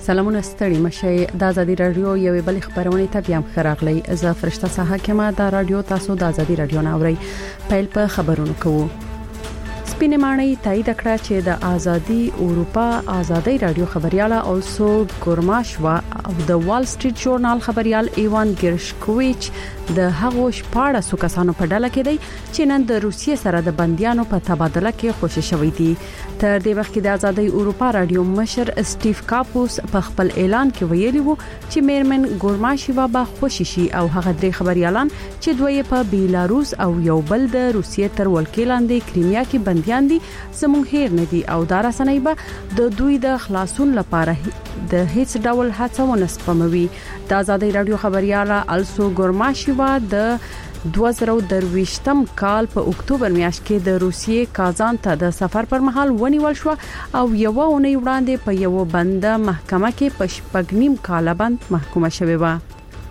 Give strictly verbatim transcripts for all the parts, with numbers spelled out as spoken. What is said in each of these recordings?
سلامونه ستړي مشي د ازادي رادیو یوې بل خبرونه ته بیا مخراغلی زه فرشته ساحه کما د رادیو تاسو د ازادي رادیو ناوړي پیل په خبرونو کوو. سپینې ماڼۍ تایید کړه چې د ازادي اروپا ازادي رادیو خبرياله اولسو ګورماشوا او د وال سټریټ ژورنال خبريال ایوان ګرشکوویچ د هغو شپاړه سو کسانو په ډله کې دی چې نن د روسیې سره د بنديانو په تبادله کې خوشی شوې دي. تر دې وخت کې د ازادي اروپا رادیو مشر سټیف کاپوس په خپل اعلان کې ویلي وو چې میرمن ګورماشوا به خوشی شي او هغه درې خبريالان چې دوی په بیلاروس او یو بل د روسیې تر ولکې لاندې کریمیا کې بنديان دي زموږ هیر نه دي او دا رسنۍ به د دوی د خلاصون لپاره د هیڅ ډول هڅه ونه سپموي. د ازادي رادیو خبرياله السو ګورماشوا د دوه زره درويشتم کال په اکتوبر میاشت کې د روسیې کازان ته د سفر پر مهال ونیول شو او یو اونۍ وړاندې په یو بند محکمه کې په شپږنیم کال باندې محکومه شوې و.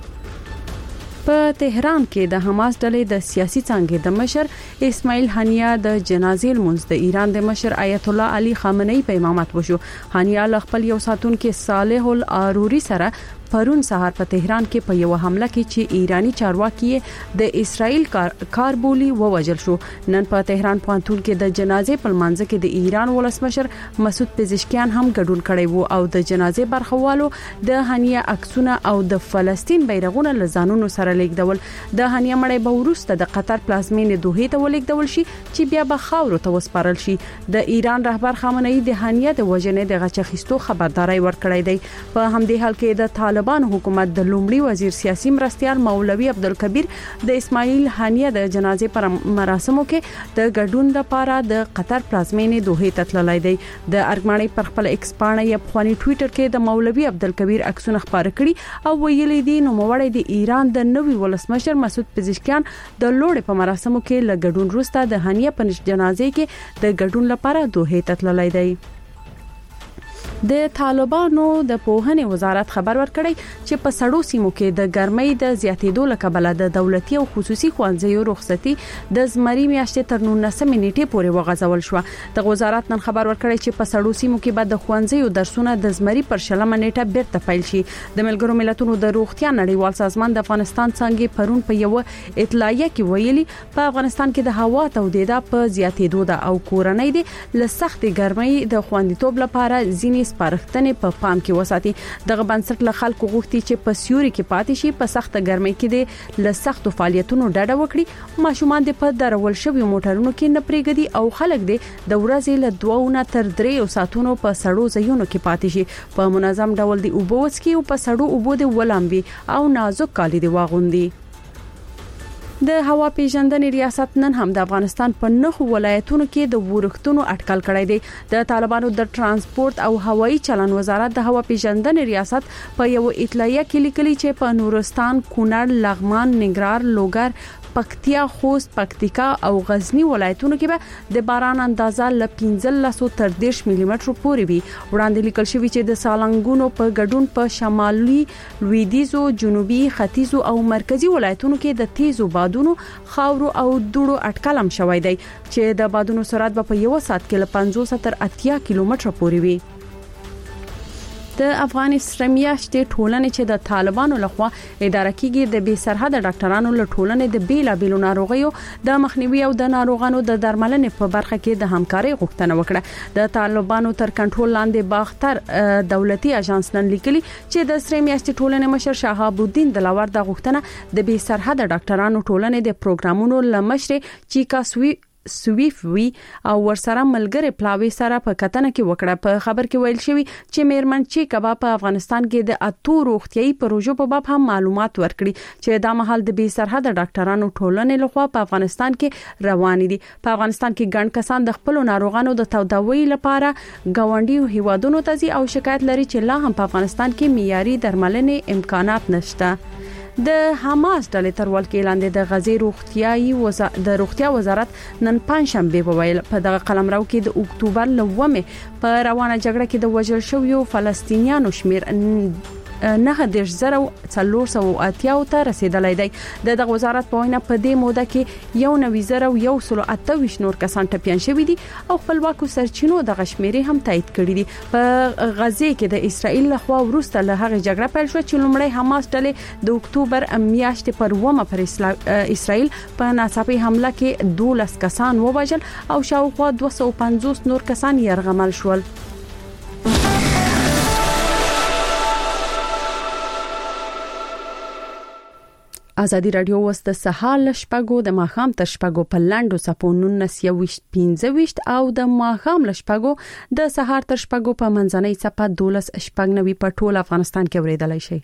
په تهران کې د حماس ډلې د سیاسي څنګه د مشر اسماعیل هانیه د جنازې لمونځ د ایران د مشر آیت الله علي خامنه‌ای په امامت وشو. هانیه خپل یو ساتون کې صالح الاروري سره پرون سهار په تهران کې په یو حمله کې چې ایرانی چارواکي د اسرائیل کار کاربولي ووجل شو. نن په تهران پوهنتون کې د جنازې په منځ کې د ایران ولسمشر مسعود پزشکیان هم ګډون کړی وو او د جنازې برخوالو د هانیه عکسونه او د فلسطین بیرغونه لزانونو سره لیکدول. د هانیه مړی به ورسته د قطر پلازمینې دوحې ته ولیکدول شي چې بیا به خاورو ته وسپارل شي. د ایران رهبر خامنه‌ای د هانیه د وژنې د غچخستو خبرداري ورکړی دی. په همدې حال کې د طالبان حکومت د لومړي وزیر سیاسي مرستيال مولوي عبدالکبیر د اسماعیل هانیه د جنازې پر مراسمو کې د ګډون لپاره د قطر پلازمینې دوحې ته تللی دی. د ارګماني پر خپل ایکس پاڼه یا په ټوئیټر کې د مولوي عبدالکبیر عکسونه خبر کړي او ویلي دي نو موړی د ایران د نوي ولسمشر مسعود پزشکیان د لوړ په مراسمو کې ل ګډون وروسته د هانیه په جنازې کې د ګډون لپاره دوحې ته تللی دی. د طالبانو د پوهنې وزارت خبر ورکړی چې په سړو سیمو کې د ګرمۍ د زیاتېدو لکبله د دولتي او خصوصي ښوونځیو رخصتي د زمري میاشتې تر نولسمې نیټې پورې وغځول شو. د وزارت نن خبر ورکړی چې په سړو سیمو کې به د ښوونځیو درسونه د زمري پر شلمه نیټه بیرته پیل شي. د ملګرو ملتونو د روغتیا نړیوال سازمان د افغانستان څنګه پرون په یو اطلاعیه کې ویلي په افغانستان کې د هوا تودیدا په زیاتېدو ده او کورنۍ د لسخت ګرمۍ د خوندیتوب لپاره ځینې سپارښتنې په پا پام کې وساتي. دغه بنسټ له خلکو غوښتي چې په سیوري کې پاتې شي، په سخت ګرمۍ کې د لسختو فعالیتونو ډډه وکړي، ماشومان د په درول شوی موټرونو کې نه پریږدي او خلک د ورځې له دوه نه تر درې ساعتونو په سړو ځایونو کې پاتې شي، په منظم ډول د اوبو وڅکي او په سړو اوبو د ولامبي او نازک کالي دی واغوندي. د هوا پیژندنې ریاست نن هم د افغانستان په نخو ولایتونو کې د ورښتونو اټکل کړی دی. د طالبانو د ترانسپورت او هوایي چلن وزارت د هوا پیژندنې ریاست په یو اطلاعیه کې لیکلي چې په نورستان، کونړ، لغمان، ننګرهار، لوګر، پکتیا، خوست، پکتیکا او غزنی ولایتونو کې به د باران اندازه ل پنځلس تر دېرش ملي متر پورې وي. وړاندې لیکل شوی چې د سالنګونو په ګډون په شمالي، لویدیځو، جنوبي، ختیځو او مرکزی ولایتونو کې د تیزو بادونو، خاورو او دوړو اټکل هم شوی دی چې د بادونو سرعت په یو ساعت کې ل پنځوس تر اتیا کیلومتر پورې وي. د افغانستان میاشتې ټولنې چې د طالبانو لخوا اداره کیږي د بې سرحد ډاکټرانو له ټولنې د بیلا بیلو ناروغیو د مخنیوي او د ناروغانو د درملنې په برخه کې د همکارۍ غوښتنه وکړه. د طالبانو تر کنټرول لاندې باختر دولتي اژانس نن لیکلي چې د سره میاشتې ټولنې مشر شهاب الدین دلاور د غوښتنه د بې سرحد ډاکټرانو ټولنې د پروګرامونو لمشر چیکا سوی سویف وی او ورسره ملګری پلاوی سره په کتنه کې وکړه. په خبر کې ویل شوی چې میرمن چې کبا په افغانستان کې د اتو روغتيایي پروژو په باب هم معلومات ورکړي چې دا مهال د بې سرحد ډاکټرانو ټولنې لخوا په افغانستان کې روان دي. په افغانستان کې ګڼ کسان د خپل ناروغانو د تداوی لپاره غونډي هیوادونو ته ځي او شکایت لري چې لا هم په افغانستان کې معیاري درملنې امکانات نشته. د حماس ډلې تر ولکې لاندې د غزې روغتيایي وزارت د روغتیا وزارت نن پنځشنبه وویل په دغه قلمرو کې د اکتوبر لومه په روانه جګړه کې د وژل شویو فلسطینیانو شمیر نه د زرو څلور سوه اتیا ته رسیدلی دی. د دغه وزارت په وینا په دې موده کې یو نوي زره یو سل اته ویشت نور کسان ټپیان شوي دي او خپلواکو سرچینو د غشمیري هم تایید کړی دي. په غزه کې د اسرائیل لخوا وروسته له هغه جګړه پیل شو چې لومړی حماس ډلې د اکتوبر میاشتې پر اوومه پر اسرائیل په ناڅاپي حمله کې دولس کسان ووژل او شاوخوا دوه سوه پنځوس نور کسان یرغمل شول. ازادي رادیو واست د سهار لشپګو د ماخام تر شپګو په لاندو سپونون نسیويشت پنځويشت او د ماخام لشپګو د سهار تر شپګو په منځنۍ صفه دولس شپګ نوي په ټول افغانستان کې اوریدلای شي.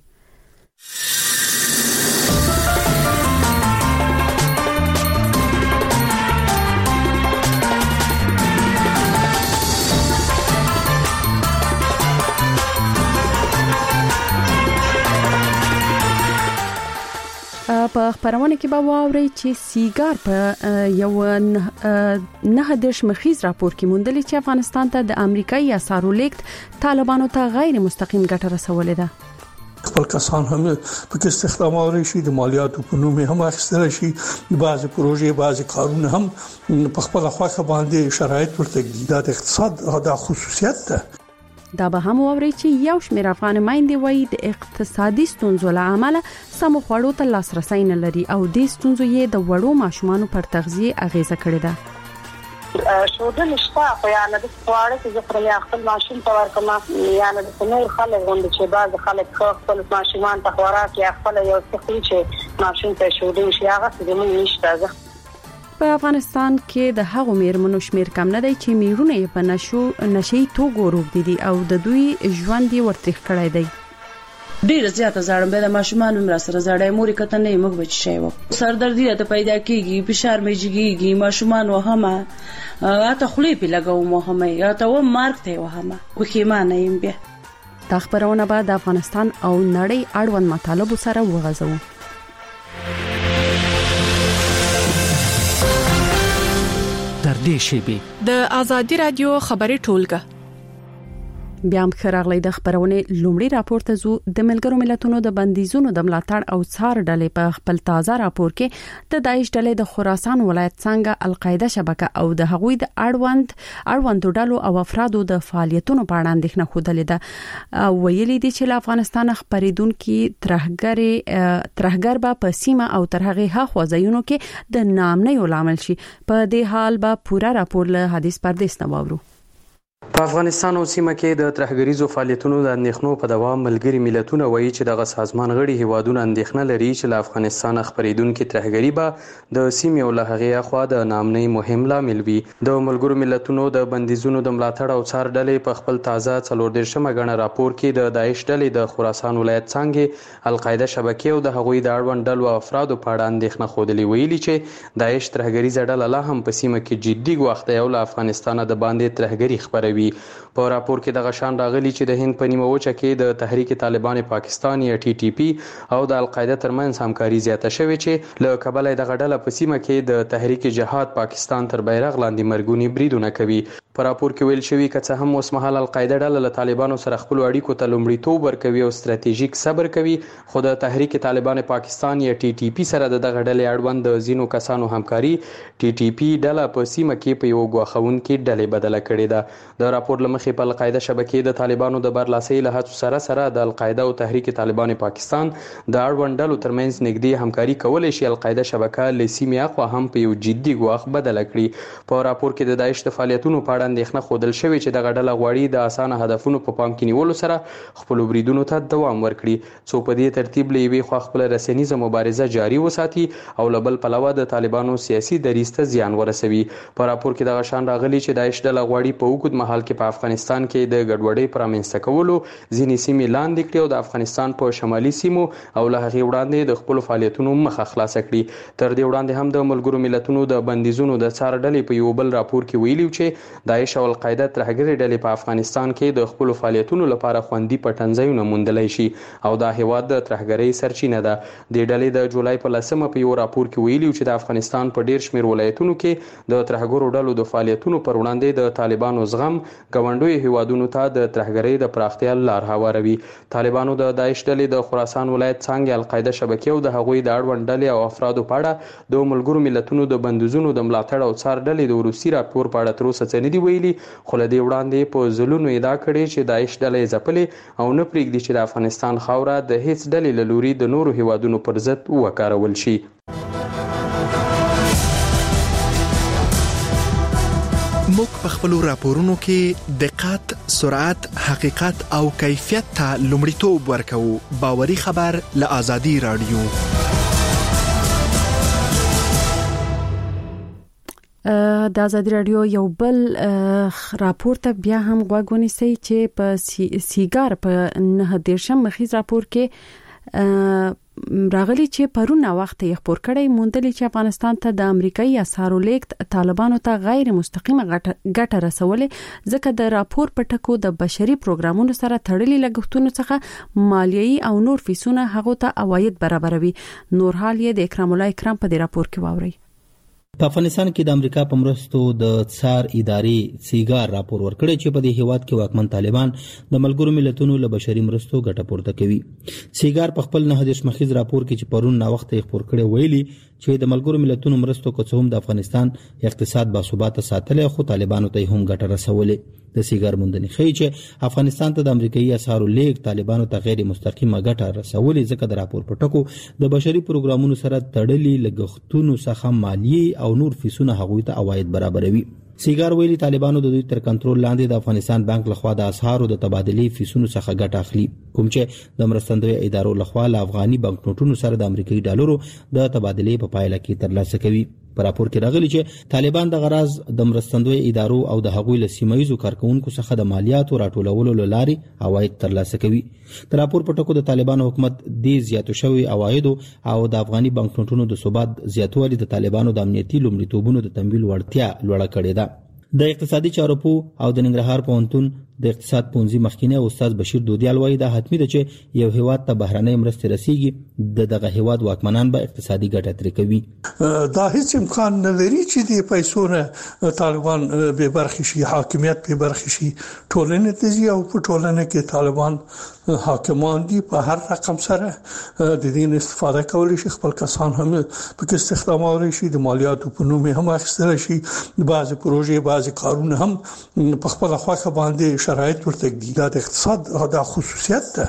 په خبرونه کې به واوري چې سیګار په یو نه دیش مخیز راپور کې موندل چې افغانستان ته د امریکایي اسارو لیکت طالبانو ته غیر مستقیم ګټه رسولې ده. خپل کسان هم په استخدام اوري شي د مالیاتو په نوم هم اخیستل شي. بعضي پروژې بعضي کارونه هم په خپل خواخه باندې شرایط ورته د اقتصاد د خصوصیت ده. دا به هم ووري چې یو شمېر افغان مایندې وایي د اقتصادي ستونزو له امله سمو خوړو ته لاسرسي نه لري او د ستونزو یې د وړو ماشومانو پر تغذیه اغیزه کړې ده. شودل شپه خو یا نه د خواړه چې زخري خپل ماشوم ته ورکما یا نه د نور خلک غوند چې باز خلک خپل ماشومان ته خوراک یا خپل یو څه چې ماشوم ته شودل شي هغه څه موږ نشته. په افغانستان کې د هغو میرمنو شمیر کم نه دی چې میرونه په نشو نشي توګو روغ دي او د دوی ژوند یې ورتخ کړی دی. ډیر زیاته زړم به د ماشومان مر سره زړای موري کته نه موږ بچ شي وو سردردی ته پیدا کیږي فشار میږي ماشومان وهمه اته خلی په لګاو مهمه یا ته و مارک ته وهمه وخیمانه يم بیا. دا خبرونه به د افغانستان او نړۍ اړوند مطالب سره وغځو. در دې شیبه د ازادي رادیو خبري ټولګه بیا هم خراغلی د خبرونه لومړی راپور ته زو د ملګرو ملتونو د بندیزونو د ملاتړ او څار ډلې په خپل تازه راپور کې د داعش ډلې د خراسان ولایت څنګه القاعده شبکه او د هغوی د اړوند اړوند ډلو او افرادو د فعالیتونو په اړه اندېښنه خوده لیده او ویلي دي چې له افغانستان خبرېدونکو ترهګر ترهګر به په سیمه او ترهغه هغه ځایونو کې د نامنۍ لامل شي. په دې حال به پورا راپور له حدیث پردیس نه واورو. په افغانستان او سیمه کې د ترهګریزو فعالیتونو د اندېښنو په دوام ملګری ملتونه وایي چې دغه سازمان غړي هیوادونه اندېښنه لري چې له افغانستان خبرېدونکو ترهګری به د سیمه او له هغه خوا د نامنۍ مهم لامل وي. د ملګرو ملتونو د بندیزونو د ملاتړ او څار ډلې په خپل تازه څلور دیرشمه غڼه راپور کې د داعش ډلې د خراسان ولایت څنګه القاعده شبکې او د هغوی د اړوند ډلو او افرادو په اړه اندېښنه خوده ویلي چې داعش ترهګریزه ډله لا هم په سیمه کې جدي غوښته یو له افغانستان د باندې ترهګری خبروي. په راپور کې د غشان راغلي چې د هند په نیمه وچه کې د تحریک طالبان پاکستان یا ټي ټي پی او د القاعده ترمنځ همکاري زیاته شوې چې له کبل د غډله په سیمه کې د تحریک جهاد پاکستان تر بیرغ لاندې مرګونی بریدونه کوي. په راپور کې ویل شوی چې څه هم اوس مهال القاعده ډله له طالبانو سره خپل اړیکو ته لومړیتوب ورکوي او ستراتیژیک صبر کوي خو د تحریک طالبان پاکستان یا ټي ټي پی سره د دغه ډلې اړوند د زینو کسانو همکاري ټي ټي پی ډله په سیمه کې په یو غواخونکې ډلې بدله کړې ده. د راپور لمخې په القاعده شبکې د طالبانو د برلاسۍ له هڅو سره سره د القاعده او تحریک طالبان پاکستان د اړوند ډلو ترمنځ نږدې همکاري کولای شي القاعده شبکه له سیمې اخوا هم په یو جدي غواخ بدله کړي. په راپور کې د داعش د فعالیتونو په اړه اندېښنه خوده شوې چې د غډله غواړي د اسانه هدفونو په پام کې نیولو سره خپل بریدونو ته دوام ورکړي څو په دې ترتیب لوي خو خپل رسنیزه مبارزه جاري وساتي او لبل پلوه د طالبانو سیاسي دریسته زیان ورسوي. په راپور کې د غشان راغلي چې داعش ډله غواړي په وګړو مهال کې په افغانستان کې د ګډوډۍ پرامنځته کولو ځینې سیمې لاندې کړي او د افغانستان په شمالي سیمو او له هغې وړاندې د خپل فعالیتونو مخه خلاص کړي. تر دې وړاندې هم د ملګرو ملتونو د بندیزونو د څار ډلې په یو بل راپور کې ویلي چې داعش او القاعده ترهګري ډلې په افغانستان کې د خپل فعالیتونو لپاره خوندي پټنځایونه موندلای شي او دا هیواد د ترهګرۍ سرچینه ده. د ډلې د جولای په لسمه په یو راپور کې ویلي چې د افغانستان په ډیر شمیر ولایتونو کې د ترهګرو ډلو د فعالیتونو پر وړاندې د طالبانو زغم هم ګاونډي هیوادونو ته د ترهګرۍ د پراختیا لار هواروي. طالبانو د داعش ډلې د خراسان ولایت څنګه القاعده شبکې او د هغوی د اړوند ډلې او افرادو په اړه د ملګرو ملتونو د بندیزونو د ملاتړ او څار ډلې د روسي راپور په اړه تر اوسه څه نه دي ویلي، خو له دې وړاندې په ځلونو ادعا کړې چې داعش ډلې ځپلې او نه پرېږدي چې د افغانستان خاوره د هیڅ ډلې له لوري د نورو هیوادونو پر ضد وکارول شي. موږ په خپلو راپورونو کې دقت، سرعت، حقیقت او کیفیت ته لومړیتوب ورکوو. باوري خبر له آزادي رادیو. د آزادي رادیو یو بل راپور ته بیا هم غوږ ونیسئ چې په سیګار په نه دیرشم مخیز راپور کې راغلی چې پرونه وخت یې خبر کړی موندلی چې افغانستان ته د امریکایي اسعارو لیږد طالبانو ته غیر مستقیمه ګټه رسولې، ځکه د راپور په ټکو د بشري پروګرامونو سره تړلي لګښتونو څخه مالیايي او نور فیسونه هغه ته عواید برابروي. نور حال یې د اکرام الله اکرام په دې راپور کې واوري. په افغانستان کې د امریکا په مرستو د څار ادارې سیګار راپور ورکړی چې په دې هیواد کې واکمن طالبان د ملګرو ملتونو له بشري مرستو ګټه پورته کوي. سیګار په خپل نه دیش مخیز راپور کې چې پرون نا وخت یې خبر کړی ویلي چې د ملګرو ملتونو مرستو که څه هم د افغانستان اقتصاد باثباته ساتلی، خو طالبانو ته هم ګټه رسولې. د سیګار موندنې ښیي چې افغانستان ته د امریکایي اسعارو لیږد طالبانو ته غیر مستقیمه ګټه رسولې، ځکه د راپور په ټکو د بشري پروګرامونو سره تړلي لګښتونو څخه مالیې او نور فیسونه هغوی ته عواید برابروي. سیګار ویلي طالبانو د دوی تر کنټرول لاندې د افغانستان بانک لخوا د اسعارو د تبادلې فیسونو څخه ګټه اخلي، کوم چې د مرستندوی ادارو لخوا له افغاني بانک نوټونو سره د امریکایي ډالرو د تبادلې په پایله کې ترلاسه کوي. په راپور کې راغلی چې طالبان د غراض د مرستندوی ادارو او د هغوی له سیمایزو کارکونکو څخه د مالیاتو راټولولو لارې عواید ترلاسه کوي. د راپور په ټکو د طالبانو حکومت د زیاتو شوی عوایدو او د افغاني بانک نوټونو د ثبات زیاتوالي د طالبانو د امنیتي لومړیتوبونو د تمویل وړتیا لوړه کړې ده. د اقتصادي چارو پو او د ننګرهار پوهنتون د اقتصاد پونځي مخکینی استاد بشیر دودیال وایي دا حتمی ده چې یو هیواد ته بهرنۍ مرستې رسیږي، د دغه هیواد واکمنان به اقتصادي ګټه ترې کوي. دا هیڅ امکان نه لري چې د پیسو نه طالبان به برخه شي، حاکمیت به برخه شي. ټولنه ته او په ټولنه کې طالبان حاکمان دي، په هر رقم سره د دې استفاده کولی شي، خپل کسان هم په استخدامولای شي، د مالیاتو په نوم هم اخیستل شي، بعض پروژې بعض کارونه هم په خپل خواخه باندې شرایط ورته دي. دا د اقتصاد دا خصوصیت ده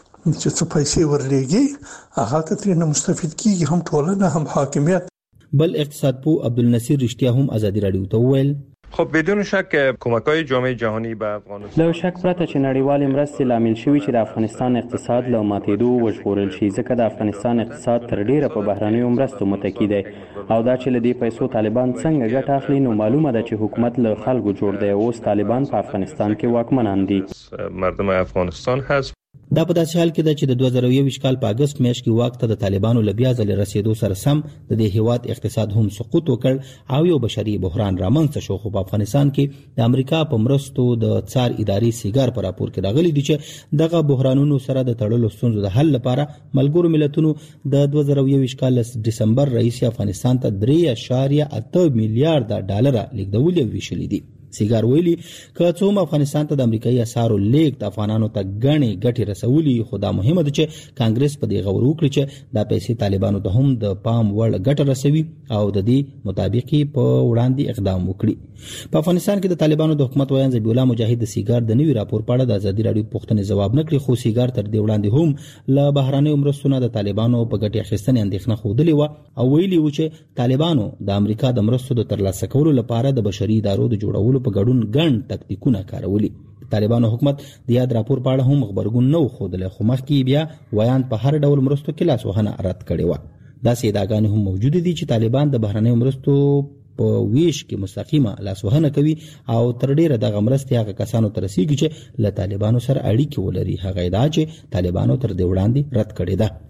چې څه پیسې ورلېږي هغه ته ترې نه مستفید کیږي، هم ټولنه هم حاکمیت. بل اقتصاد پو عبدالنصیر رشتیا هم آزادی رادیو ته وویل خب بدون شک کمک‌های جامعه جهانی به افغانستان له شک پرته چې نړیوال مرستې لامل شوي چې د افغانستان اقتصاد له ماتېدو وژغورل شي، ځکه د افغانستان اقتصاد تر ډیره په بهرنیو مرستو متکی دی او دا چې له دې پیسو طالبان څنګه ګټه اخلي، نو معلومه ده چې حکومت له خلکو جوړ دی. اوس طالبان په افغانستان کې واکمنان دي. مردم افغانستان هست. دا په داسې حال کې ده چې د دوه زره یو کال په اگست میاشت کې واک ته د طالبانو له بیا ځلې رسیدو سره سم د دې هیواد اقتصاد هم سقوط وکړ او یو بشري بحران رامنځته شو. خو په افغانستان کې د امریکا په مرستو د څار ادارې سیګار په راپور کې راغلي دي چې دغه بحرانونو سره د تړلو ستونزو د حل لپاره ملګرو ملتونو د دوه زره یو کال دسمبر رئیس افغانستان ته درې اعشاریه اته میلیارډ ډالر لیږدول ویشلي دي. سیګار ویلي که څو هم افغانستان ته د امریکایي اسعارو لیږد افغانانو ته غني ګټې رسولي، خو دا مهمه ده چې کانګرس په دې غور وکړي چې دا پیسې طالبانو ته هم د پام وړ ګټه رسوي او د دې مطابق په وړاندې اقدام وکړي. په افغانستان کې د طالبانو د حکومت ویان ذبیح الله مجاهد د سیګار د نوي راپور په اړه د آزادي رادیو پوښتنې ځواب نه کړي، خو سیګار تر دې وړاندې هم له بهرنیو مرستو د طالبانو په ګټې اخیستنې اندېښنه ښودلې وه او ویلي و چې طالبانو د امریکا د مرستو د ترلاسه کولو لپاره د بشري ادارو د جوړولو په ګډون ګڼ تکتیکونه کارولي. طالبانو حکومت د یاد راپور په اړه هم خبرګون نه و ښودلی، خو مخکې بیا ویان په هر ډول مرستو کې لاسوهنه رد کړې وه. داسې ادعاګانې هم موجودې دي چې طالبان د بهرنیو مرستو په ویش کې مستقیمه لاسوهنه کوي او تر ډیره دغه مرستې هغه کسانو ته رسیږي چې له طالبانو سره اړیکې ولري. هغه ادعا چې طالبانو تر دې وړاندې رد کړې ده.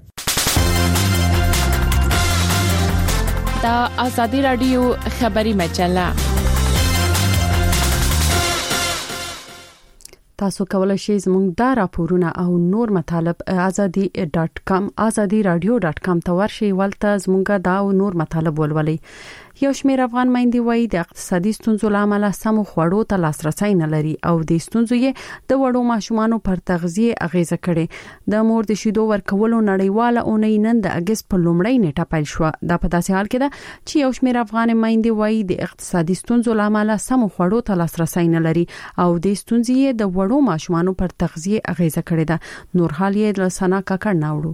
د آزادی رادیو خبری مجله. تاسو کولای شئ زموږ دا راپورونه او نور مطالب azadi dot com azadi radio dot com ته ورشئ، ولته زموږ دا او نور مطالب ولولئ. یو شمېر افغان میندې وایي د اقتصادي ستونزو لامل سمو خوړو ته لاسرسي نه لري او د ستونزو یې د وړو ماشومانو پر تغذیه اغیزه کړي. د مور د شیدو ورکولو نړیواله اونۍ نن د اگست په لومړۍ نیټه پیل شو. دا په داسې حال کې ده چې یو شمېر افغان میندې وایي د اقتصادي ستونزو لامل سمو خوړو ته لاسرسي نه لري او د ستونزې یې د وړو ماشومانو پر تغذیه اغیزه کړې ده. نور حال یې له سنا کاکړ ناوړو.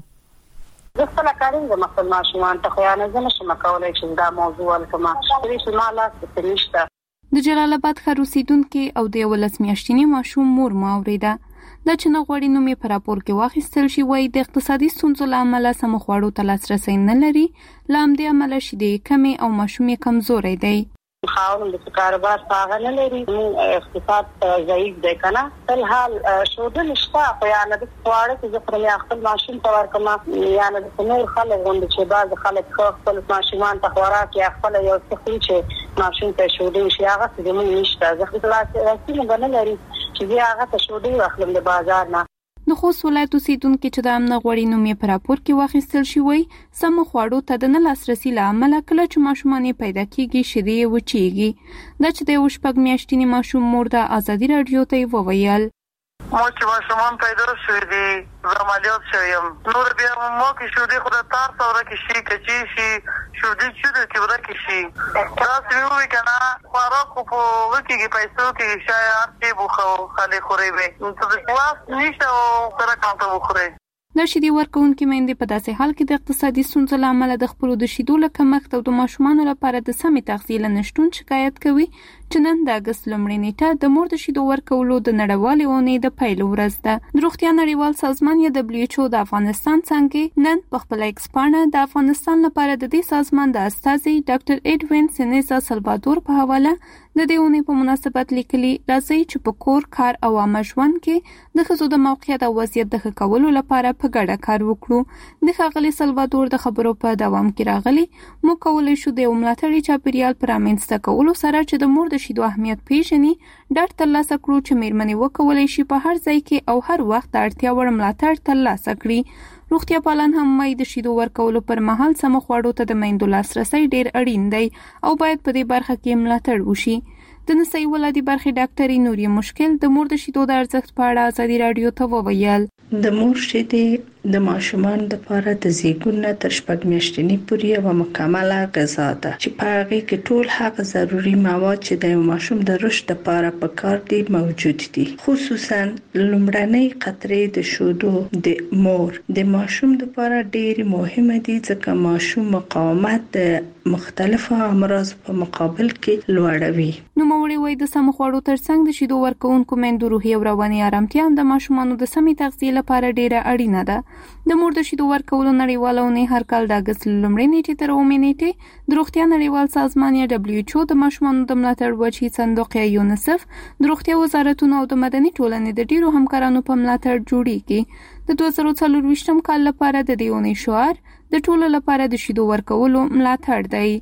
زه خپل کارین د مخکې ماشومان ته خو نه زما شم کولای چې دا موضوع ولکما چې مالا څه نشته. د جلال آباد ښار اوسیدونکو او د ولس میاشتنی ماشوم مور ما اوریده دا چې نه غوړي نو مې پر راپور کې واخیستل شي وای د اقتصادي ستونزو لامل سم خوړو ته لاسرسي نه لري لام دې عمل شي د کمی او ماشوم کمزوري دی. خاون د کاروبار څنګه نه لري اقتصاد ضعیف دی کنه تل حال شوده نشته خو یا نه د خواړه چې زه خپل ماشوم ته ورکم یا نه د نور خلک غوند چې باز خلک خپل ماشومان ته خوراک یا خپل یو څه چې ماشوم ته شوده شي هغه څه زموږ نشته زه خپل راځي نه لري چې بیا هغه ته شوده واخلم د بازار نه. د خوست ولایت اوسیدونکو چې د امن غوړي نومې پر راپور کې واخیستل شي وای سم خوړو ته د نه لاسرسي لامل کله چې ماشومان پیدا کیږي شیدې وچیږي. دا چې د وشپږ میاشتنی ماشوم مور د ازادي رادیو ته وویل مو چې ماشومان پیدا شوی دي عملیات شویم نور بیا مو کې شو دي خو د تار څوره کې شي کچي شي شو دي چې د کبره کې شي تاسو وی کنه خوراک په وکیږي پیسو کې شاید چې بوخو خالي خوري وي نو څه واس نشته او سره کانته وخوري. د شیدې ورکوونکو میندې په داسې حال کې د اقتصادي ستونزو لامل د خپل د شیدو له کمښت او د ماشومانو لپاره د سمې تغذیې نشټون شکایت کوي چې نن د اگست لومړۍ نیټه د مور د شیدو ورکولو د نړیوالې اونۍ د پیل ورځ ده. د روغتیا نړیوال سازمان یا دبليو ایچ او د افغانستان څنګه نن په خپل ایکس پاڼه د افغانستان لپاره د دې سازمان د استاذي ډاکټر ایډوین سینیزا سلوادور په حواله د دې اونۍ په مناسبت لیکلي راځي چې په کور کار او عامه ژوند کې د ښځو د موقعیت او وضعیت د ښه کولو لپاره په ګډه کار وکړو. د ښاغلي سلوادور د خبرو په دوام کې راغلي مو کولای شو د ملاتړي چاپیریال پر رامنځته کولو سره چې د مور د شیدو اهمیت پیژني ډاډ ترلاسه کړو چې میرمنې وکولای شي په هر ځای کې او هر وخت د اړتیا وړ ملاتړ ترلاسه کړي. روغتیا پالان هم وايي د شیدو ورکولو پر مهال سم خوړو ته د میندو لاسرسي ډیر اړین دی او باید په دې برخه کې ملاتړ وشي. د نسایي ولادي برخې ډاکټري نوري مشکل د مور د شیدو د ارزښت په اړه ازادي رادیو ته وویل د مور شیدې د ماشومان لپاره د زیږون تر شپږ میاشتنی پورې یو مکمله غذا ده چې په هغه کې ټول هغه ضروري مواد چې د ماشوم د رشد لپاره پکار دي موجود دي. خصوصا لومړنۍ قطرې د شیدو د مور د ماشوم لپاره ډېر مهمه دي ځکه ماشوم مقاومت د مختلفو امراض په مقابل کې لوړوي. نو موري وای د سم خوړو ترڅنګ د شیدو ورکوونکو میندو روحي او رواني آرامتیا د ماشومانو د سمې تغذیې لپاره ډیره اړینه ده. د مور د شیدو ورکولو نړیواله اونۍ هر کال د اگست لومړۍ نیټې تر اومې نیټې د روغتیا نړیوال سازمان یا دبليو ایچ او د ماشومانو د ملاتړ وچی صندوق یا یونیسف د روغتیا وزارتونو او د مدني ټولنې د ډیرو همکارانو په ملاتړ جوړیږي. د دوه زره څلورویشتم کال لپاره د دې اونۍ شعار د ټولو لپاره د شیدو ورکولو ملاتړ دی.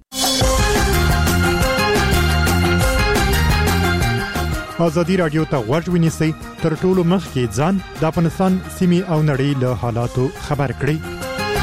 ازادي رادیو ته غوږ ونیسئ تر ټولو مخکې ځان د افغانستان سیمې او نړۍ له حالاتو خبر کړئ.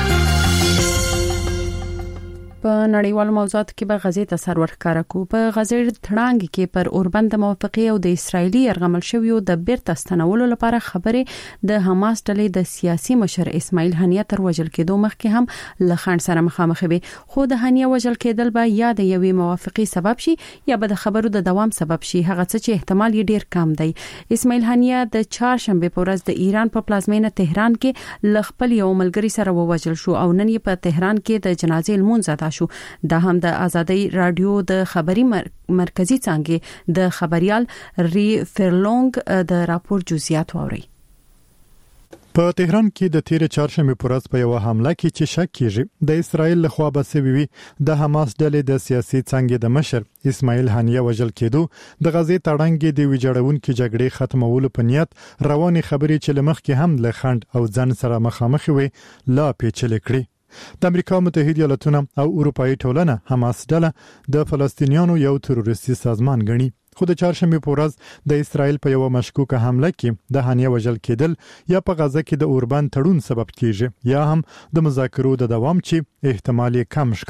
په نړیوالو موضوعاتو کې به غزې ته سر ورښکاره کوو. په غزې تړانګ کې پر اوربند موافقه او د اسرایلی يرغمل شویو د بیرته ستنولو لپاره خبرې د حماس ډلې د سیاسي مشر اسماعیل هنیه تر وژل کېدو مخکې هم لخند سره مخامخ وي. خو د هنیه وژل کېدل به یا د یوې موافقه سبب شي یا به د خبرو د دوام سبب شي، هغه څه چې احتمال یې ډیر کم دی. اسماعیل هنیه د چهارشنبه په ورځ د ایران په پلازمینه تهران کې لخپل یو ملګری سره ووژل شو او نن یې په تهران کې د جنازې لمونځ ادا شو. دا هم د ازادي رادیو د خبري مرکزی څنګه د خبريال ری فرلونګ د راپور جزئیات ووري. په تهران کې د تیر چهارشنبه پر ورځ په یو حمله کې چې شک کیږي د اسرایل لخوا بسوي وي د حماس ډلې د سیاسي څنګه د مشر اسماعیل هنیه وژل کېدو د غزې تړانګې د ویجاړونکو جګړې ختمولو په نیت رواني خبرې چې لمخ کې هم له خند او ځن سره مخامخ وي لا پیچلې کړې. د امریکا متحده ایالاتونه او اروپאי ټولنه حماس ډله د فلسطینیانو یو تروریستي سازمان ګڼي. خو د چهارشنبه په ورځ د اسرایل په یو مشکوکه حمله کې د هنیه وژل کېدل یا په غزه کې د اوربند تړون سبب کیږي یا هم د مذاکرو د دوام چې احتمال کم ښکاري.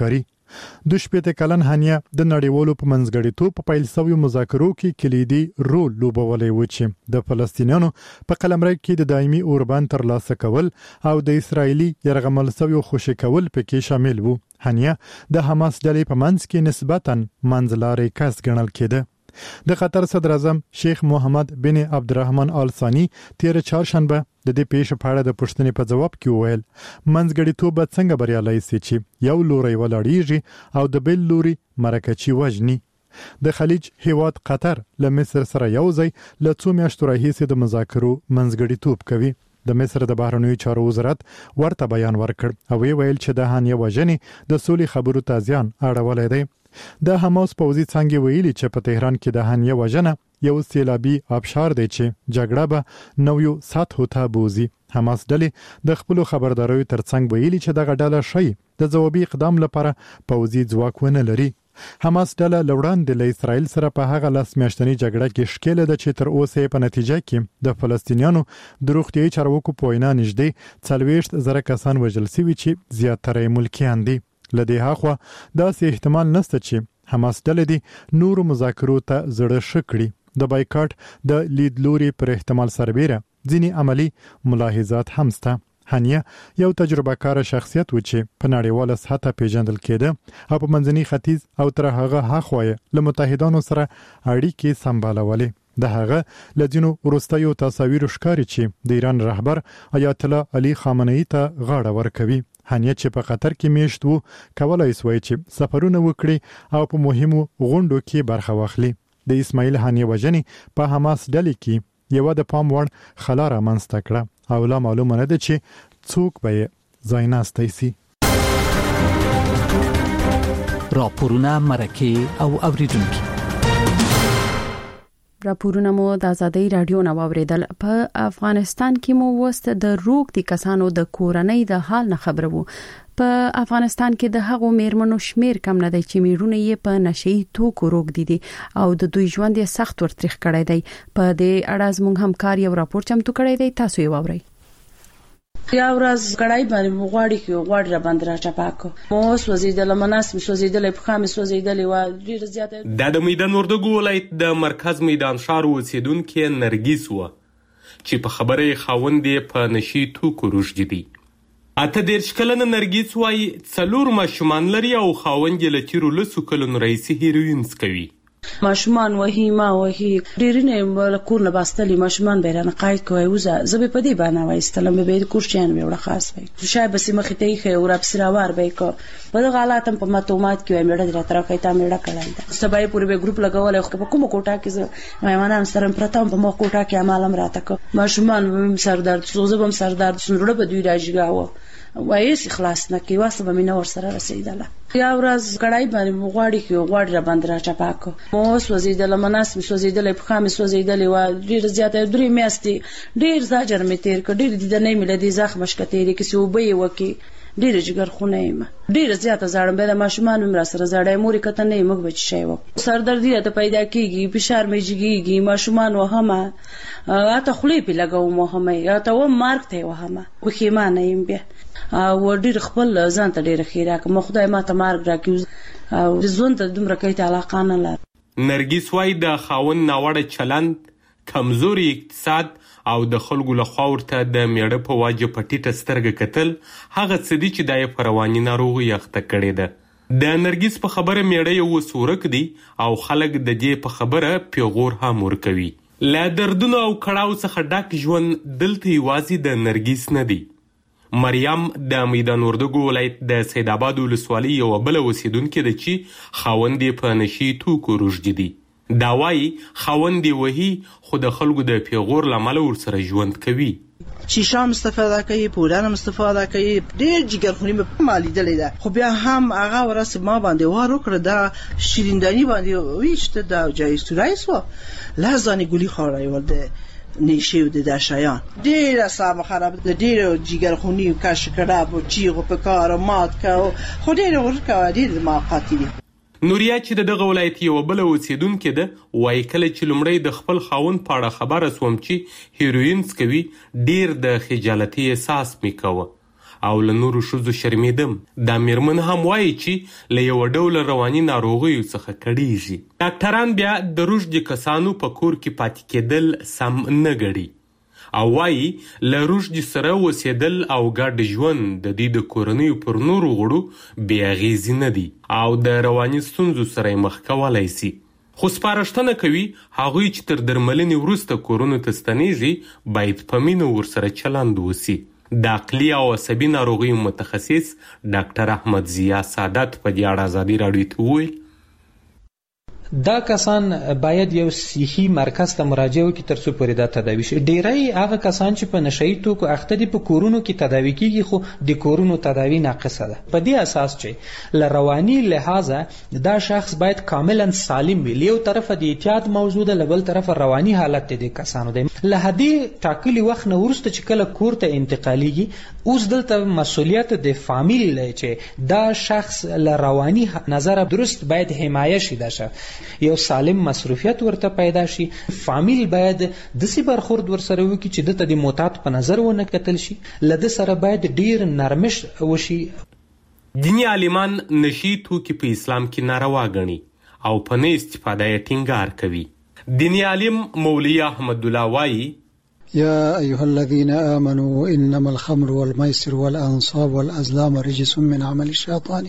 د شپږ کلن هانیه د نړیوالو په منځګړیتوب په پیل شویو مذاکرو کې کلیدي رول لوبولی و چې د فلسطینیانو په قلمرو کې د دایمي اوربان ترلاسه کول او د اسرایلی یرغمل شویو خوشی کول پکې شامل وو. هانیه د حماس ډلې په منځ کې نسبتاً منځلاري کس ګڼل کېده. د قطر صدر اعظم شیخ محمد بن عبدالرحمن آل ثانی تیر چهارشنبه د دې پیښې په اړه د پوښتنې په جواب کې وویل منځګړیتوب به څنګه بریالی سي چې یو لوري ولاړیږي او د بل لوري مرکچی وژني. د خلیج هیواد قطر له مصر سره یو ځای له څو میاشتو راهیسې د مذاکرو منځګړیتوب کوي. د مصر د بهرنیو چارو وزارت ورته بیان ورکړ او ویل چې د هانیه وژنې د سولې خبرو ته زیان اړولی دی. د حماس پوځي څنګه ویلي چې په تهران کې د هانیه وژنه یو سیلابي ابشار دی چې جګړه به نویو سطحو ته بوزي. حماس ډلې د خپل خبرداريو ترڅنګ ویلي چې دغه ډله شي د ځوابي اقدام لپاره پوځي ځواک ونه لري. حماس ډله لوړاندې له اسرائیل سره په هغه لاس میاشتنی جګړه کې شکل ده چې تر اوسه په نتیجه کې د فلسطینیانو د روغتیايي چارواکو په وینا نږدې څلوېښت زره کسان وژل شوي چې زیاتره ملکیان دي. لدې هاخوا داسې احتمال نشته چې حماس ډله دې نورو مذاکرو ته زړه ښه کړي. د بایکاټ د لیدلوري پر احتمال سربیره ځینې عملی ملاحظات هم شته. هانیه یو تجربه کار شخصیت و چې په نړیواله سطحه پیژندل کېده او په منځني ختیځ او تر هغه هاخوا له متحدانو سره اړیکې سمبالولې. د هغه لدینو وروستیو تصاویر ښکاري چې د ایران رهبر آیت الله علي خامنه‌ای ته غاړه ورکوي. هانیه چې په قطر کې میشت وو کولای سوی چې سفرونه وکړي او په مهمو غونډو کې برخه واخلي. د اسماعیل هانیه وژنې په حماس ډلې کې یو د پام وړ خلا رامنځته کړه او لا معلومه نه ده چې څوک به یې ځای ناستی سي. راپورونه مرکه او اوریدونکي راپورونه مو د آزادۍ رادیو نو اوریدل. په افغانستان کې مو وست د روغ دي کسانو د کورنۍ د حال نه خبرو. په افغانستان کې د هغو میرمنو شمیر کم نه دی چې میرونه یې په نشئی توکو روغ دي دي او د دوی ژوند یې سخت ورتریخ کړی دی. په دې اړه زموږ همکار یو راپور چمتو کړی دی، تاسو یې واورئ. یا ورځ غړای باندې غواړي کې غواړي را باندې را چپاکو مو سوځیدل مناسب سوځیدل په خامې سوځیدل و ډیر زیاته. د میدان وردګو ولایت د مرکز میدان ښار اوسیدونکو نرګیس و چې په خبره خاوندې په نشي توکو روږدي دي. اته دیرش کلنه نرګیس وایي څلور ماشومان لري او خاوند یې له تیرو لسو کلونو راهیسې هیروین څکوي. ماشومان وهي ما وهي ډیرینه کور نه باستلي ماشومان بیرانه قاید کوي وزه زبې په دې باندې وایستلم به د کورچیان ویوړه خاص وي شاید بس مخې ته یې خو راب سراوار به کو په دغه حالاتم په معلومات کې مېړه درته راکې تا مېړه کړل سبای پورې به ګروپ لګول خو په کومه کوټه کې مېمانان سره پرتم په مخ کوټه کې عملم راته کو ماشومان سردار سوزبم سردار سنوره به دوی راځګاو وایي خلاص نه کی واسه به مینه ور سره رسیدله. یا ورځ غړای باندې غواړي کې غواړي را باندې را چپاکو مو سوځیدل مناسب سوځیدل په خامې سوځیدل و ډیر زیاته درې میاشتې ډیر زاجر می تیر ک ډیر د نه ملي زخم شکتېری کې سو به وکی ډیر جګر خونه یم ډیر زیاته زړم به د ماشومان مر سره زړای موري کته نه مګ بچ شي و سردردی ته پیدا کیږي فشار می جګیږي ماشومان وهمه اته خلی په لګاو مو همه یا ته و مارک ته وهمه وخیمانه یم بیا او ډیر خپل ځان ته ډیر خیره کوم خدای ما ته مارګ راکې او ځون ته دومره کوي علاقه نه لري. نرګیس وای د خاون ناوړه چلند کمزوري اقتصاد او د خلکو له خوا ورته د میړه په واجب پټیټه سترګه کتل هغه څه دي چې د پرواني ناروغي اخته کړي ده. د نرګیس په خبره میړه یو سورک دی او خلک د دې په خبره پیغور هم ورکوي. لا دردونو او کړهو څخه ډک ژوند دلته یوازې د نرګیس نه دی. مریم د میدان وردګو ولایت د سید آباد ولسوالۍ یو بل اوسیدونکې ده چې خاوند یې په نشي توکو روږدي دي. دا وایي خاوند یې وهي خو د خلکو د پیغور له امله ورسره ژوند کوي. شیشه هم استفاده کوي، پوډر هم استفاده کوي، ډېر جګرخوني مې ما لیدلې ده خو بیا هم هغه ورځ ما باندې وار وکړه دا شیرینداني باندې ویشته دا جایستورای سو لازاني ګولي خوړای ورده نیشیو د داشایان ډیر اصاب خراب د ډیر جګرخونی کاش کړه او چیغو په کار مات کاو خو ډیر ورکا ډیر ما قاتلی. نوریا چې دغه ولایت یو بل اوسیدونکې ده وایي کله چې لومړی د خپل خاوند په اړه خبره سوم چې هیروین څکوي ډیر د خجالتي احساس مې کاوه او له نورو ښځو شرمېدم. دا میرمن هم وایي چې له یوه ډوله رواني ناروغیو څخه کړېږي. ډاکټران بیا د روږدي کسانو په کور کې پاتې کېدل سم نه ګڼي او وایي له روږدي سره اوسېدل او ګډ ژوند د دوی د کورنیو پر نورو غړو بې اغېزې نه دي او د رواني ستونزو سره یې مخ کولی سي. خو سپارښتنه کوي هغوی چې تر درملنې وروسته کورونو ته ستنېږي باید په مینه ورسره چلند وسي. د عقلي او عصبي ناروغیو متخصص ډاکټر احمد ضیا سعادت په دې اړه ازادي راډیو ته وویل دا کسان باید یو صحي مرکز ته مراجعه وکړي تر څو پورې دا تداوي شي. ډیری هغه کسان چې په نشهیي توکو اخته دي په کورونو کې تداوي کیږي خو د کورونو تداوي ناقصه ده. په دې اساس چې له رواني لحاظه دا شخص باید کاملا سالم وي. له یو طرفه د اعتیاد موضوع ده، له بل طرفه رواني حالت د دې کسانو دی. له هدې ټاکلي وخت نه وروسته چې کله کور ته انتقالیږي اوس دلته مسؤلیت د فامیل دی چې دا شخص له رواني نظره درست باید حمایه شي. دا شخص یو سالم مصروفیت ورته پیدا شي. فامیل باید داسې برخورد ورسره وکړي چې دته د معتاد په نظر ونه کتل شي. له ده سره باید ډیر نرمش وشي. دیني عالمان نشي توکي په اسلام کې ناروا ګڼي او په نه استفاده یې ټینګار کوي. دیني عالم مولوي احمد الله وایي يا أيها الذين آمنوا إنما الخمر والميسر والأنصاب والأزلام رجس من عمل الشيطان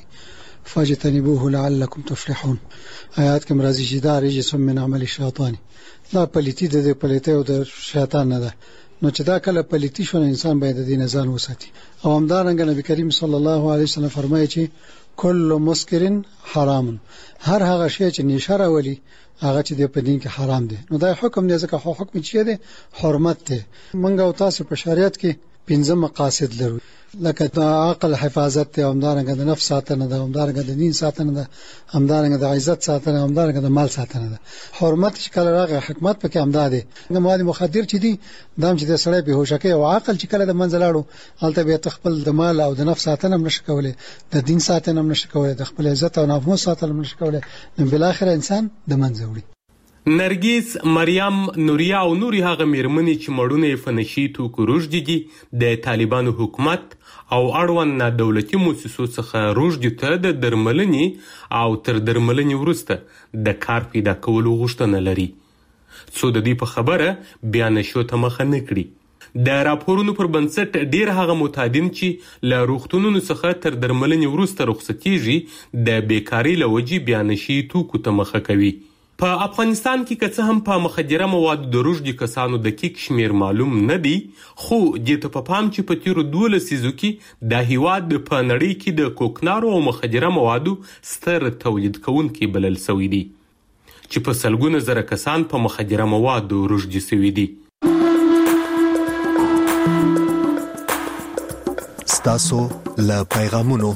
فاجتنبوه لعلكم تفلحون. آیات کې مرضی چې دا رجس من عمل الشیطان، دا پلیتی د پلیتی او د شیطان نه ده. نو چې دا کله پلیتی شو انسان باید د دین ځان وساتي. او همدارنګه نبی کریم صلی الله علیه وسلم فرمایي چې کل مسکر حرام، هر هغه شی چې نشه راولي هغه چې د په دین کې حرام دی. نو دا حکم دی ځکه حکم چې دی حرمت دی. منګه او تاسو په شریعت کې پنځه مقاصد لرو، لکه د عقل حفاظت ته، همدارنګه د نفس ساتنه ده، همدارنګه د دین ساتنه ده، همدارنګه د عزت ساتنه، همدارنګه د مال ساتنه ده. حرمت چې کله راغی حکمت پکې همدا دی. مواد مخدر چې دي دام چې د سړی په هوښکه او عقل چې کله د منځ لاړو هلته به تخپل د مال او د نفس ساتنه هم نشي کولای، د دین ساتنه هم نشي کولای، د خپل عزت او ناموس ساتنه هم نشي کولای. نو بل اخر انسان د منځ وړي. نرګیس، مریم، نوریا او نوري هغه میرمنې چې مړونه یې په نشي توکو روږدي دي د طالبانو حکومت او اړوند نه دولتي موسسو څخه روږدي ته د درملنې او تر درملنې وروسته د کار پیدا کولو غوښتنه لري څو د دې په خبره بیا نشو ته مخه نه کړي. د راپورونو پر بنسټ ډیر هغه متادین چې له روغتونونو څخه تر درملنې وروسته رخصتیږي د بیکاري له وجې بیا نشي توکو ته مخه کوي. په افغانستان کې که څه هم په مخدره موادو د روږدي کسانو دقیق شمیر معلوم نه دی، خو دې ته په پام چې په تیرو دولسو څیزو کې دا هیواد په نړۍ کې د کوکنارو او مخدره موادو ستر تولید کوونکی بلل سوی دی چې په سلګونه زره کسان په مخدره موادو روږدي سوي دي. ستاسو له پیغامونو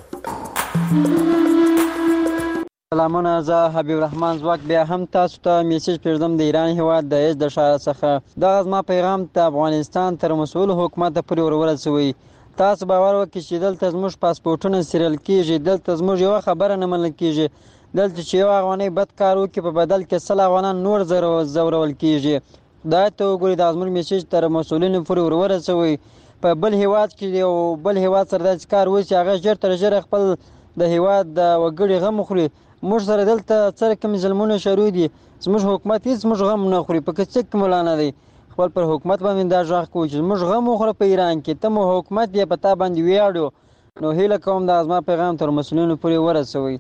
سلامونه، زه حبیب الرحمن زواک بیا هم تاسو ته میسج پرېږدم د ایران هیواد د ایز د ښار څخه. دغه زما پیغام ته افغانستان تر مسؤل حکومته پورې ور ورسوئ. تاسو باور وکړئ چې دلته زموږ پاسپورټونه څیرل کېږي، دلته زموږ یوه خبره نه منل کېږي، دلته چې یو افغانۍ بد کار وکړي په بدل کې سل افغانان نور ځورول کېږي. خدای ته وګورئ، دا زموږ میسج تر مسؤلینو پورې ور ورسوئ. په بل هیواد کې یو بل هیواد سره داسې کار وشي هغه ژر تر ژره خپل د هیواد د وګړي غم وخوري. موږ سره دلته څه رقم ظلمونه شروع دي، زموږ حکومت هېڅ زموږ غم نه خوري. په که څه کې مولا نه دی، خپل پر حکومت باندې دا غږ کوي چې زموږ غم وخوره په ایران کې، ته مو حکومت بیا په تا باندې ویاړو. نو هیله کوم دا زما پیغام تر مسؤلینو پورې ورسوئ.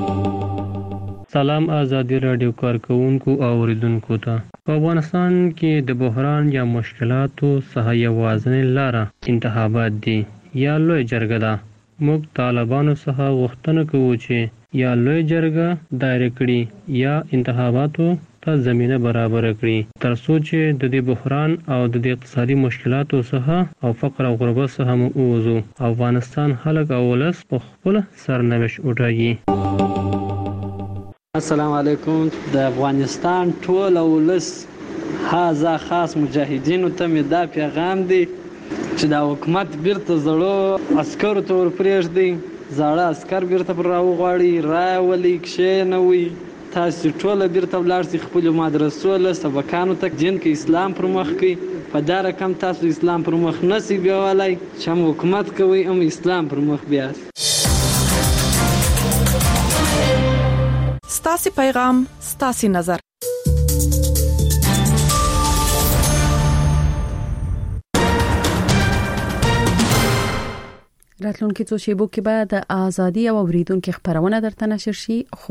سلام ازادي راډیو کارکونکو او اوریدونکو ته. په افغانستان کې د بحران یا مشکلاتو څخه یوازینۍ لاره انتخابات دي یا لوی جرګه ده. موږ طالبانو څخه غوښتنه کوو چې یا لوی جرګه دایره کړي یا انتخاباتو ته زمینه برابر کړي تر څو چې د دې بحران او د دې اقتصادي مشکلاتو څخه او فقر او غربت څخه مو ووځو. افغانستان خلک او ولس په خپل سرنوشت وټاکي. السلام علیکم. د افغانستان ټول ولس هاذا خاص مجاهدینو ته مې دا پیغام دی چې دا حکومت بیرته زړو عسکرو ته ورپرېږدي، زاړه عسکر بیرته پر راوغواړي، رایه ولي کښېنوي، تاسو ټول بیرته ولاړ شئ خپل مدرسو له سبقانو ته دین کې اسلام پر مخ کې په دا رقم تاسو اسلام پر مخ نسی بیاولای چې هم حکومت کوي هم اسلام پر مخ بیا. ستاسو پیغام ستاسو نظر. راتلونکي څو شیبو کې به د ازادي او اوریدونکو خبرونه درته نشر شي.